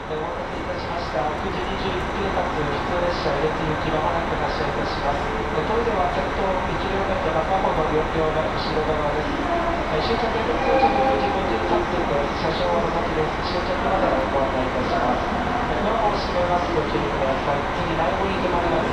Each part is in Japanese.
お待たせいたしました。9時21分発普通列車列行きまもなく発車いたします。トイレは先頭1両目と中方の4両目後ろ側です。終着到着9時53分です。車掌はお待ちです。終着までご案内いたします。ドアを閉めます。ご注意ください。次、内後に停まります。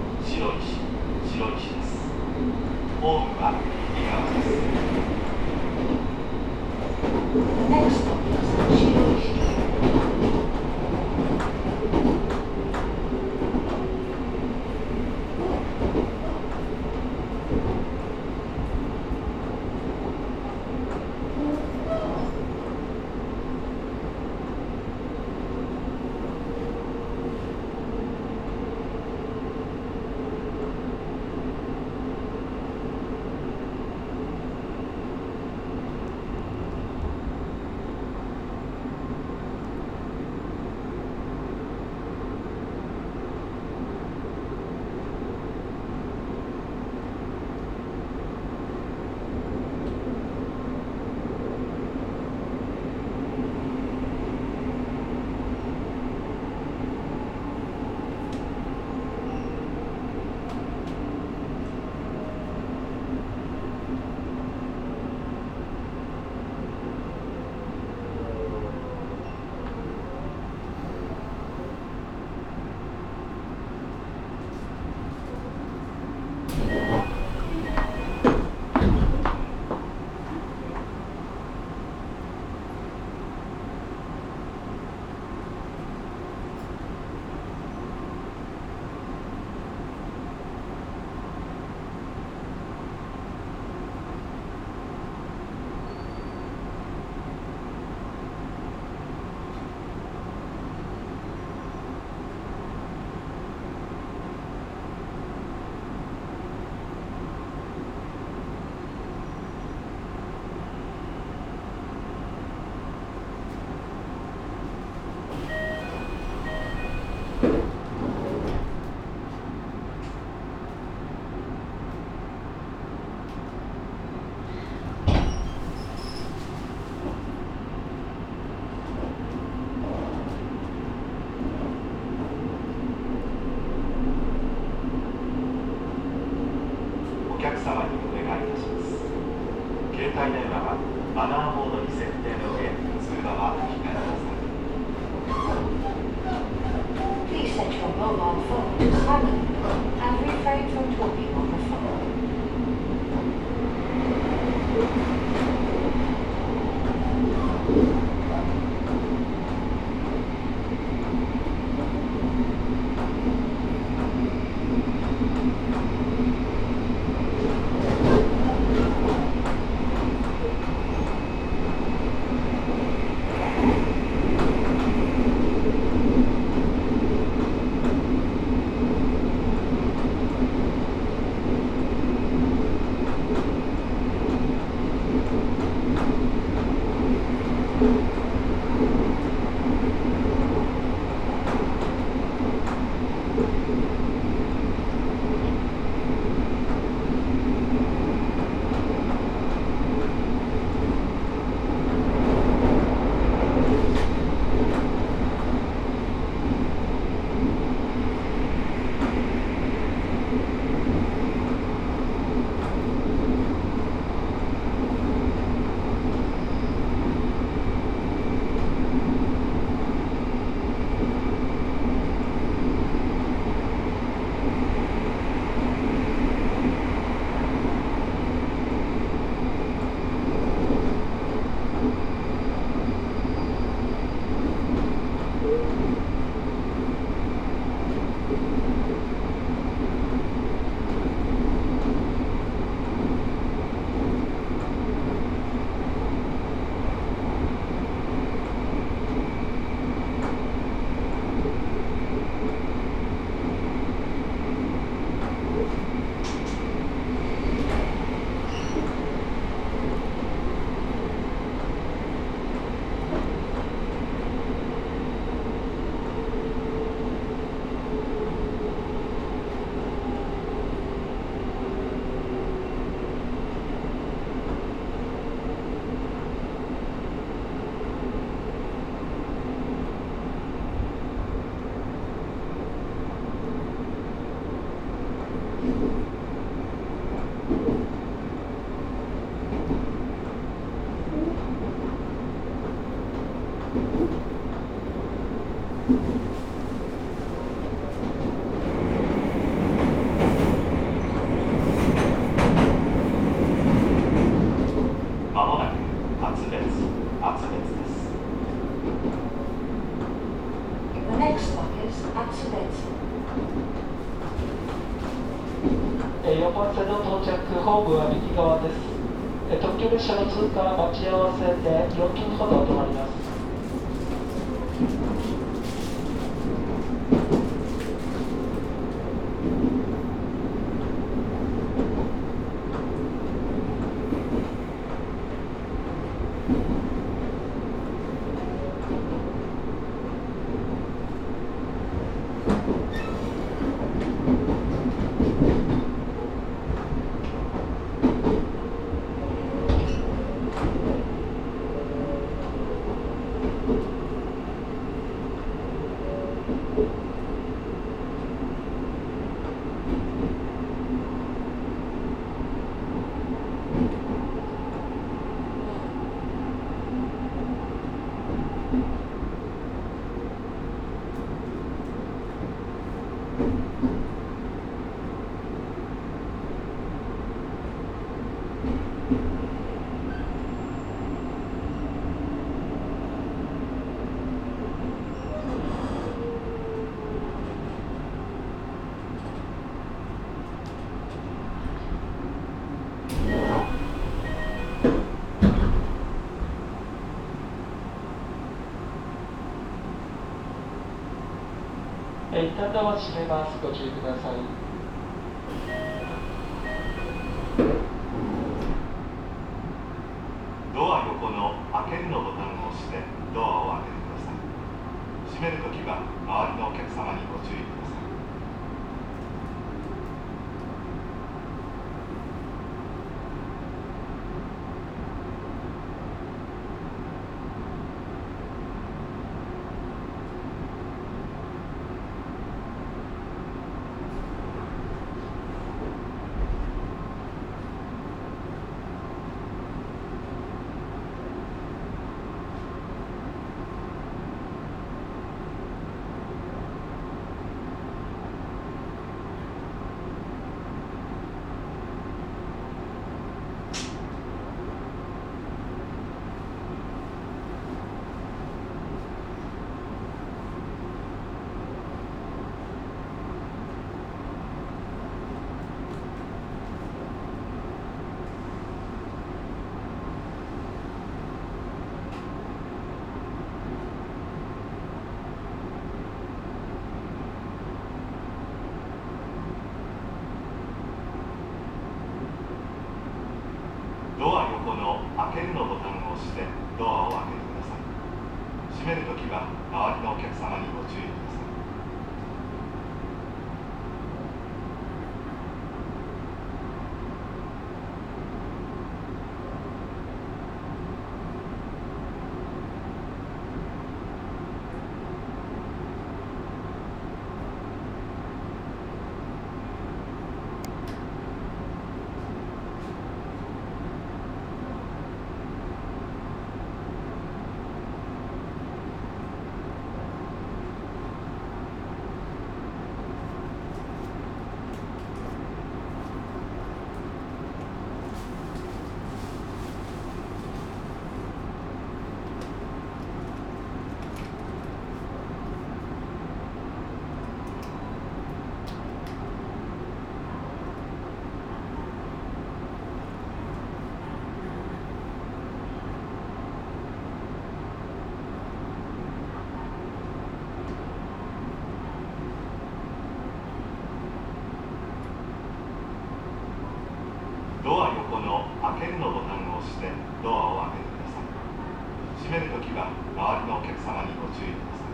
白石です。ホームは右側です。 The next stop is Shiroishi. お客様にお願いいたします。携帯電話はマナーモードに設定の上、通話はお控えください。 Please set your mobile phone to silent and refrain from talking on the phone. 本線の到着ホームは右側です。特急列車の通過待ち合わせで4分ほど止まります。一旦ドアを閉めます。ご注意ください。 ドア横の開けるのボタンを押してドアを開けてください。閉めるときは周りのお客様にご注意ください。ドア横の開けるのボタンを押してドアを開けてください。閉めるときは周りのお客様にご注意ください。ドア横の開けるのボタンを押してドアを開けてください。閉めるときは周りのお客様にご注意ください。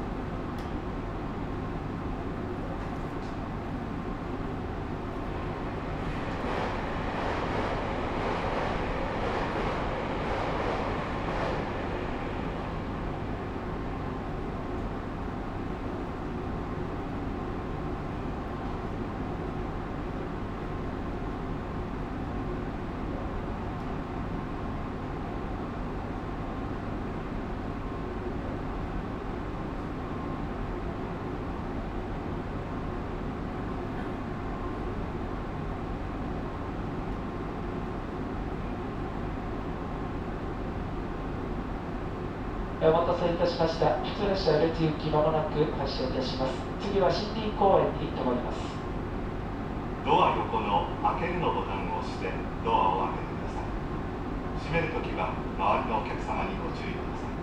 お待たせいたしました。普通列車列行きまもなく発車いたします。次は森林公園に停まります。 ドア横の開けるのボタンを押してドアを開けてください。閉めるときは周りのお客様にご注意ください。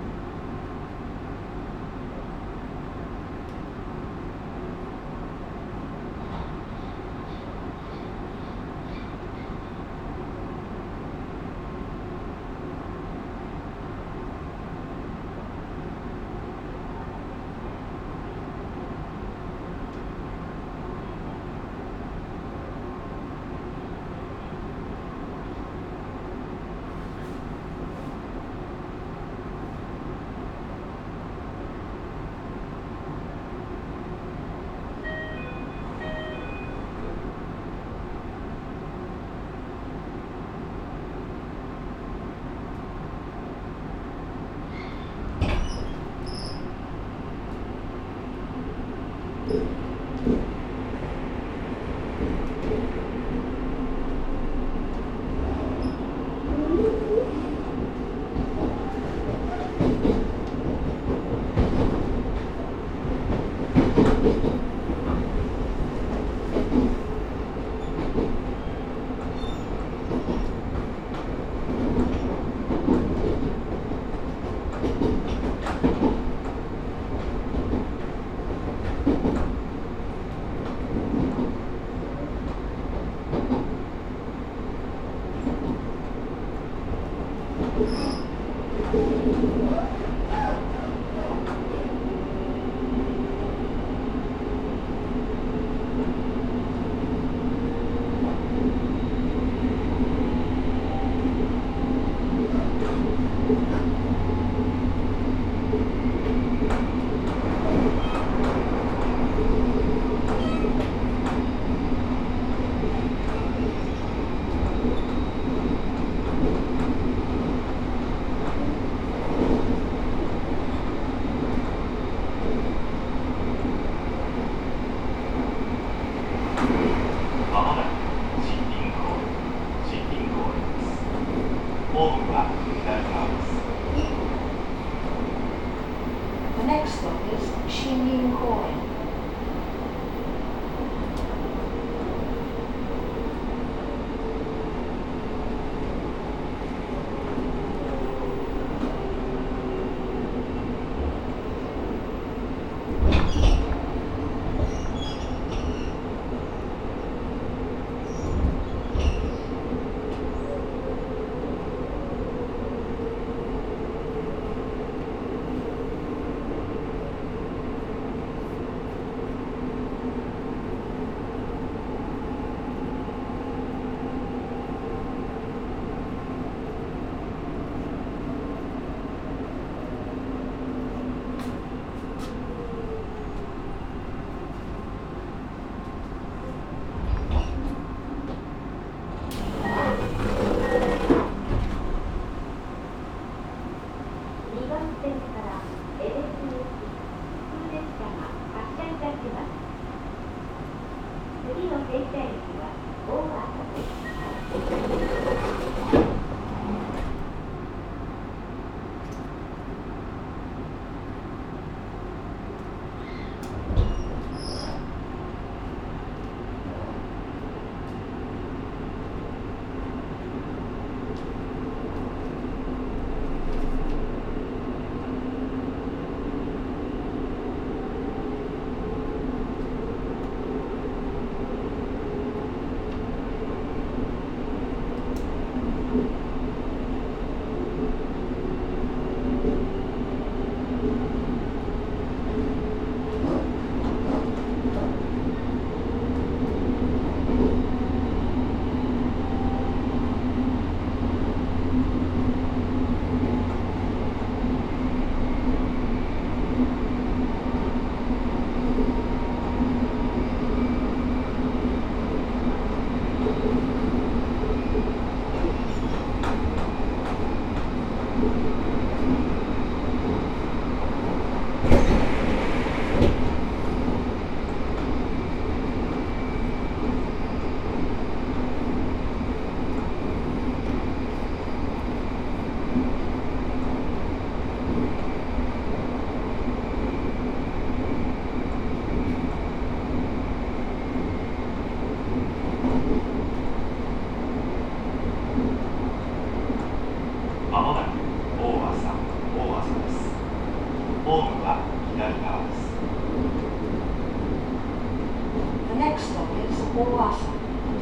The next stop is Shinrin Koen. Oasa.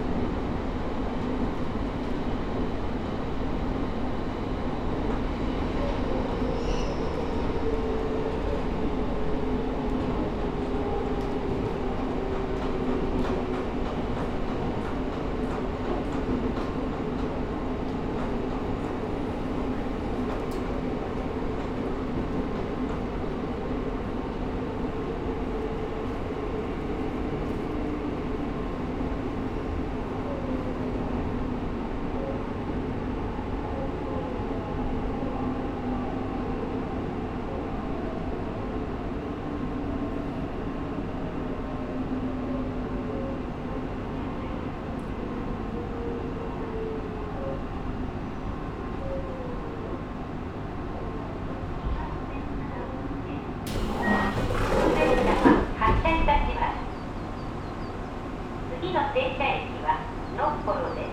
次の停車駅はノッポロです。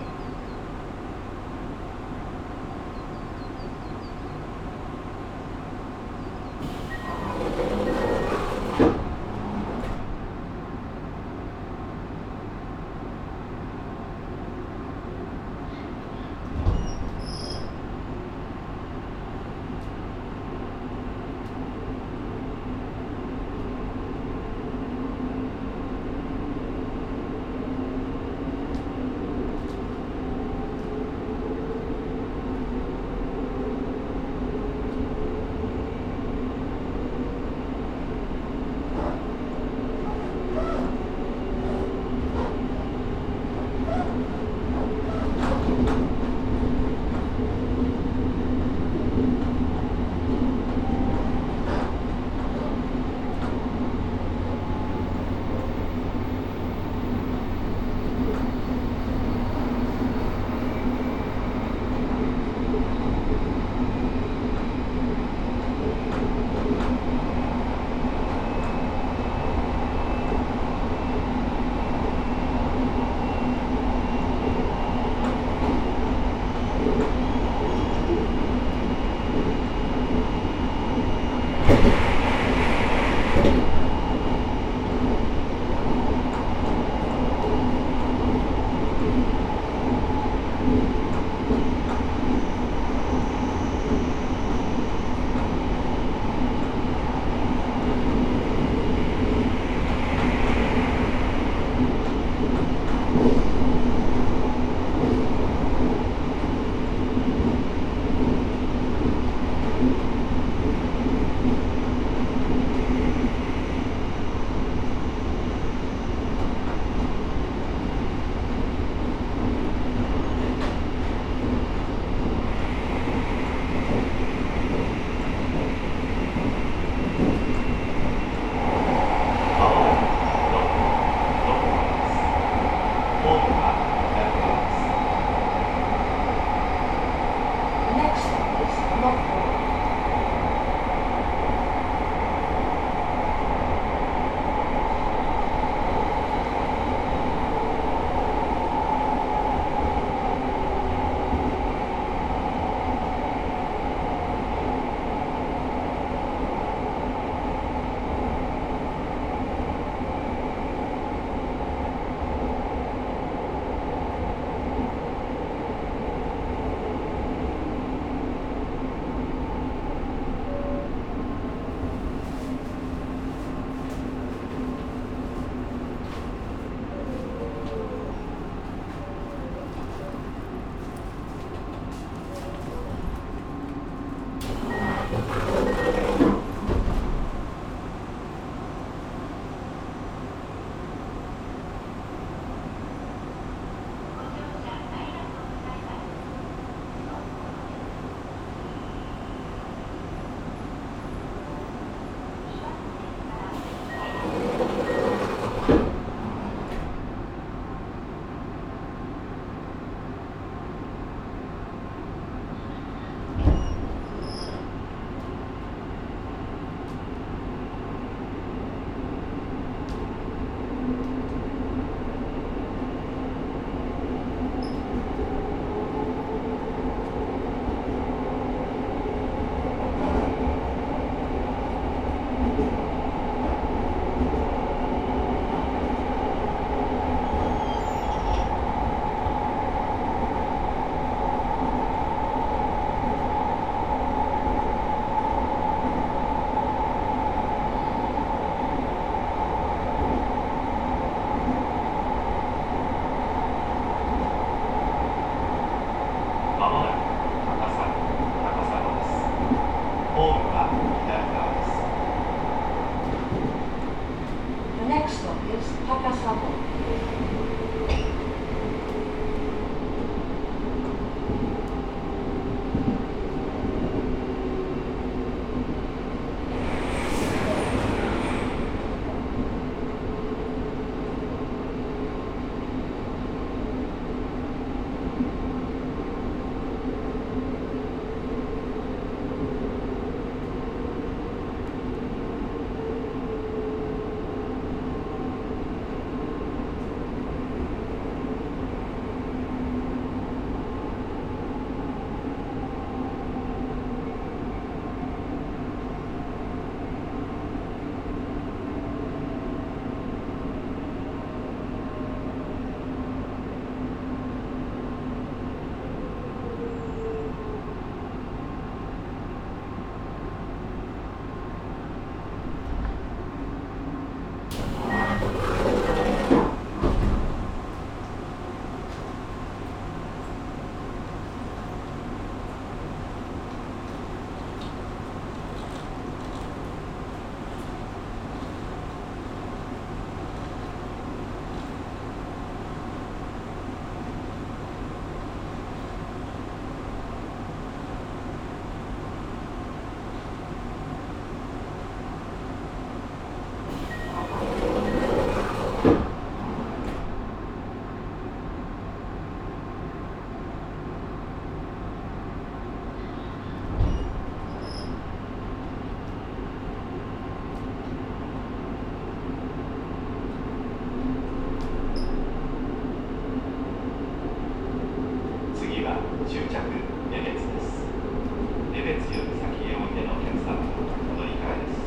終着江別です。江別より先へおいでのお客様のお乗り換えです。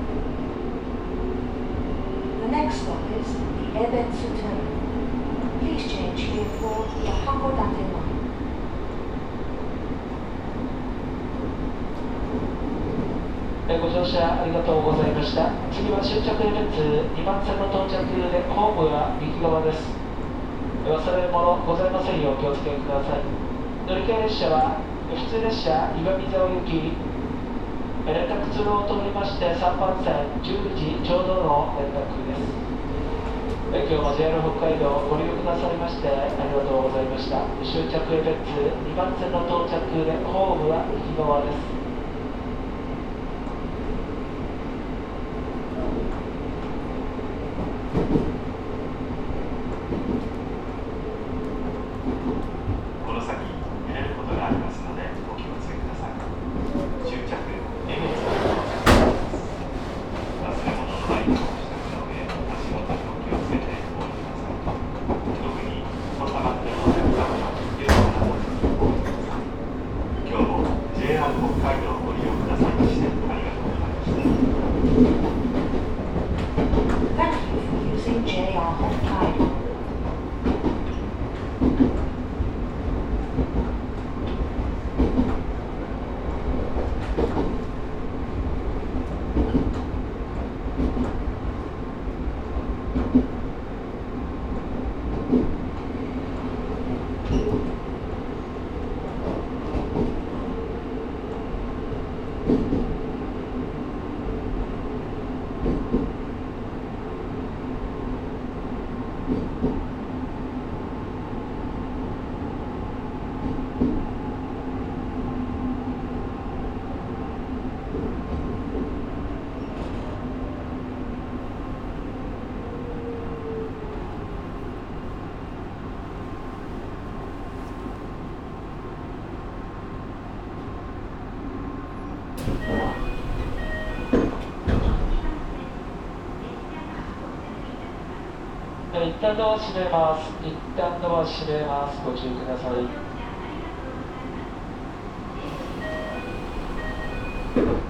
The next stop is the Ebetsu Terminal. Please change here for the Hakodate line. ご乗車ありがとうございました。次は終着江別2番線の到着でホームは右側です。忘れ物ございませんようお気をつけください。乗り換え列車は普通列車岩見沢行き連絡通路を通りまして3番線10時ちょうどの連絡です。今日も JR 北海道ご利用くださりましてありがとうございました。終着江別2番線の到着でホームは右側です。 この先揺れることがありますのでお気をつけください。終着江別に到着です。忘れ物のないようお支度の上、足元にお気をつけてお降りください。特に収まってのお客様の有効なお降りください。今日も JR 北海道をご利用くださいましてありがとうございました。 Thank you for using JR Hokkaido. 一旦ドア閉めます。一旦ドア閉めます。ご注意ください。